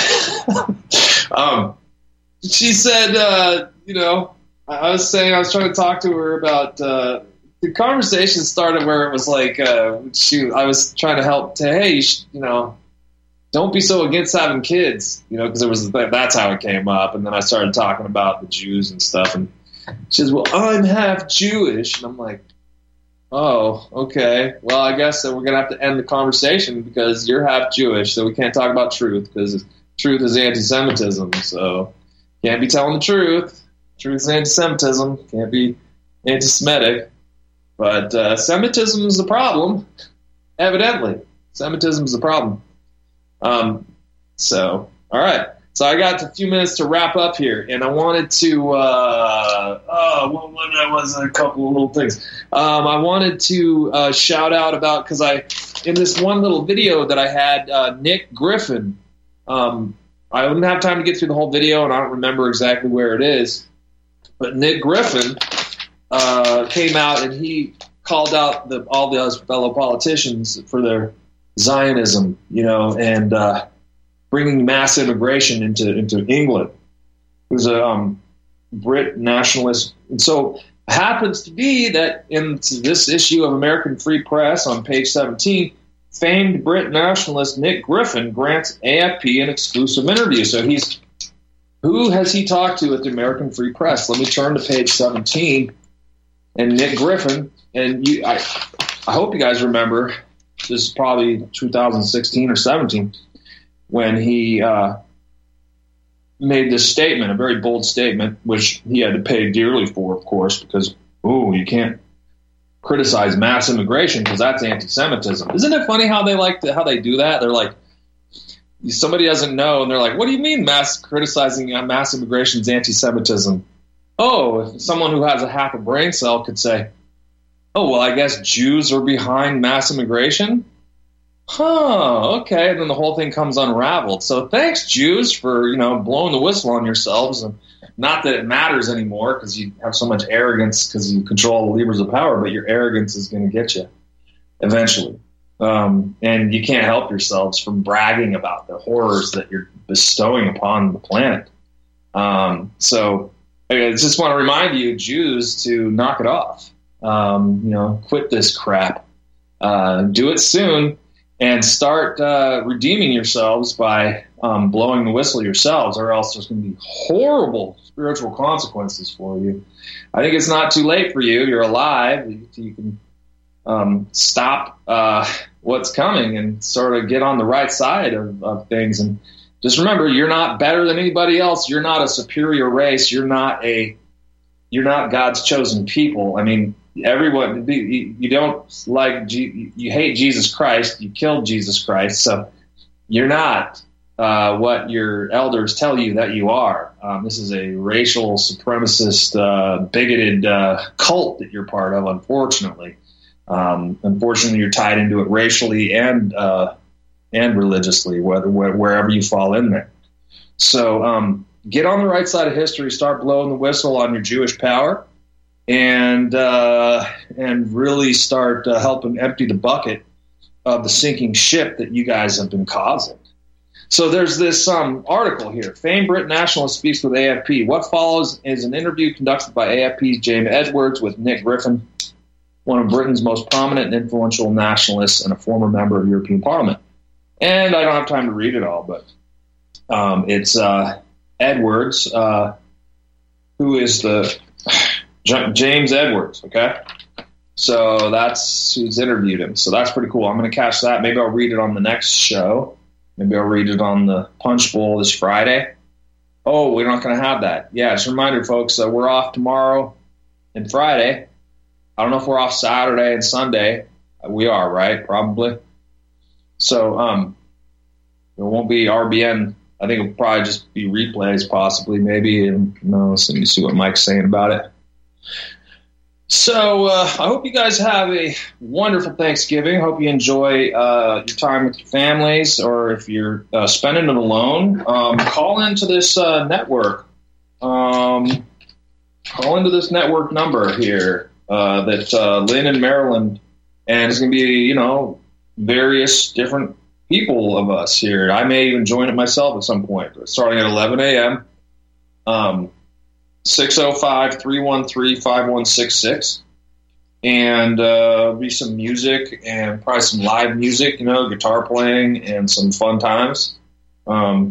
she said, I was saying, I was trying to talk to her about, the conversation started where it was like, I was trying to help to, hey, don't be so against having kids, because that's how it came up. And then I started talking about the Jews and stuff. And she says, well, I'm half Jewish. And I'm like, oh, okay. Well, I guess that we're going to have to end the conversation because you're half Jewish, so we can't talk about truth because truth is anti-Semitism. So can't be telling the truth. Truth is anti-Semitism. Can't be anti-Semitic. But Semitism is the problem, evidently. Semitism is the problem. All right. So I got a few minutes to wrap up here, and I wanted to, what was a couple of little things. I wanted to shout out about, because in this one little video that I had, Nick Griffin, I didn't have time to get through the whole video, and I don't remember exactly where it is, but Nick Griffin came out and he called out all the other fellow politicians for their Zionism, and bringing mass immigration into England. He was a Brit nationalist. And so it happens to be that in this issue of American Free Press on page 17, famed Brit nationalist Nick Griffin grants AFP an exclusive interview. So who has he talked to at the American Free Press? Let me turn to page 17. And Nick Griffin, and I hope you guys remember, this is probably 2016 or 17, when he made this statement, a very bold statement, which he had to pay dearly for, of course, because, you can't criticize mass immigration because that's anti-Semitism. Isn't it funny how they do that? They're like, somebody doesn't know, and they're like, what do you mean criticizing mass immigration is anti-Semitism? If someone who has a half a brain cell could say, I guess Jews are behind mass immigration? Okay. And then the whole thing comes unraveled. So thanks, Jews, for, blowing the whistle on yourselves. And not that it matters anymore because you have so much arrogance because you control the levers of power, but your arrogance is going to get you eventually. And you can't help yourselves from bragging about the horrors that you're bestowing upon the planet. So I just want to remind you, Jews, to knock it off. Quit this crap. Do it soon. And start redeeming yourselves by blowing the whistle yourselves, or else there's going to be horrible spiritual consequences for you. I think it's not too late for you. You're alive. You can stop what's coming and sort of get on the right side of things. And just remember, you're not better than anybody else. You're not a superior race. You're not God's chosen people. I mean, everyone, you don't like, you hate Jesus Christ, you killed Jesus Christ, so you're not what your elders tell you that you are. This is a racial supremacist, bigoted cult that you're part of, unfortunately. Unfortunately, you're tied into it racially and religiously, wherever you fall in there. So get on the right side of history, start blowing the whistle on your Jewish power, and really start helping empty the bucket of the sinking ship that you guys have been causing. So there's this article here. Famed Brit nationalist speaks with AFP. What follows is an interview conducted by AFP's James Edwards with Nick Griffin, one of Britain's most prominent and influential nationalists and a former member of European Parliament. And I don't have time to read it all, but it's Edwards, who is the James Edwards, okay? So that's who's interviewed him. So that's pretty cool. I'm going to catch that. Maybe I'll read it on the next show. Maybe I'll read it on the Punch Bowl this Friday. Oh, we're not going to have that. Yeah, just a reminder, folks, we're off tomorrow and Friday. I don't know if we're off Saturday and Sunday. We are, right? Probably. So there won't be RBN. I think it'll probably just be replays, possibly, maybe. And let me see what Mike's saying about it. So I hope you guys have a wonderful Thanksgiving. I hope you enjoy your time with your families, or if you're spending it alone, call into this network. Call into this network number here that Lynn in Maryland, and it's going to be, various different people of us here. I may even join it myself at some point, but starting at 11 a.m. 605-313-5166, and be some music and probably some live music, guitar playing and some fun times. So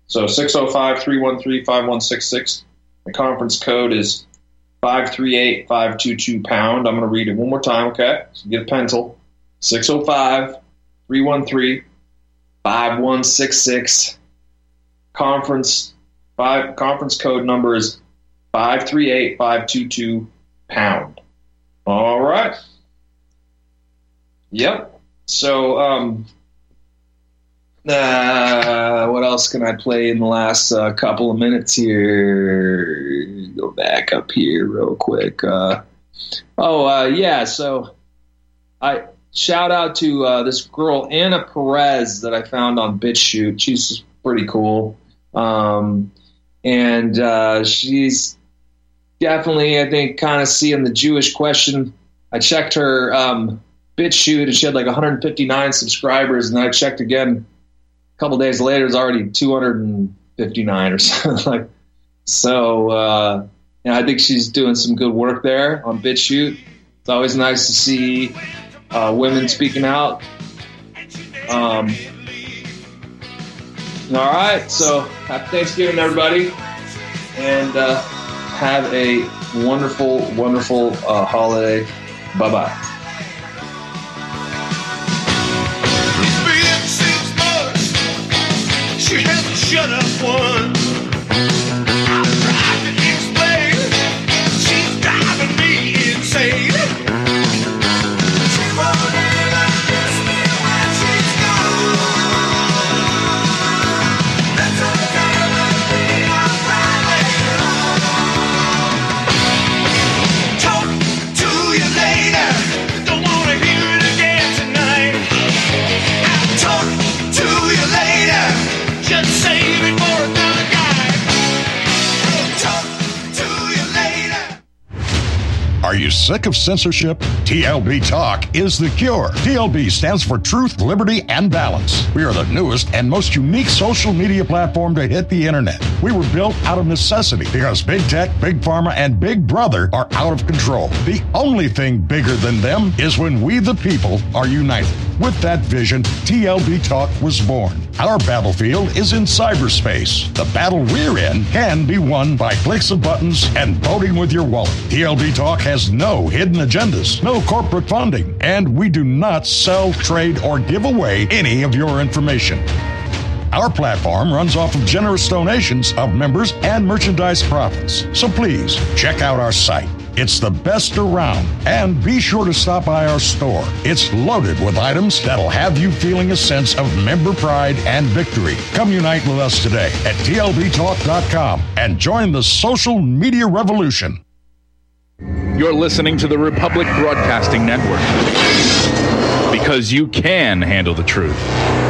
605-313-5166. The conference code is 538-522#. I'm going to read it one more time, okay? So get a pencil. 605-313-5166. Conference code number is 538-522#. All right. Yep. So, what else can I play in the last couple of minutes here? Go back up here real quick. So I shout out to this girl, Anna Perez, that I found on BitChute. She's pretty cool. And she's definitely, I think, kind of seeing the Jewish question. I checked her BitChute, and she had like 159 subscribers, and then I checked again a couple days later. It's already 259 or something. So I think she's doing some good work there on BitChute. It's always nice to see women speaking out. All right, so happy Thanksgiving, everybody, and have a wonderful, wonderful holiday. Bye-bye. She hasn't shut up once. I'm trying to explain. She's driving me insane. She won't ever kiss me when she's gone. That's okay with me, I'm Talk to you later. Don't wanna hear it again tonight. I'll talk to you later. Just save it for another guy. Talk to you later. Are you sick of censorship? TLB Talk is the cure. TLB stands for Truth, Liberty, and Balance. We are the newest and most unique social media platform to hit the internet. We were built out of necessity because Big Tech, Big Pharma, and Big Brother are out of control. The only thing bigger than them is when we the people are united. With that vision, TLB Talk was born. Our battlefield is in cyberspace. The battle we're in can be won by clicks of buttons and voting with your wallet. TLB Talk has no hidden agendas, no corporate funding, and we do not sell, trade, or give away any of your information. Our platform runs off of generous donations of members and merchandise profits. So please check out our site, It's the best around. And be sure to stop by our store. It's loaded with items that'll have you feeling a sense of member pride and victory. Come unite with us today at TLBTalk.com and join the social media revolution. You're listening to the Republic Broadcasting Network, because you can handle the truth.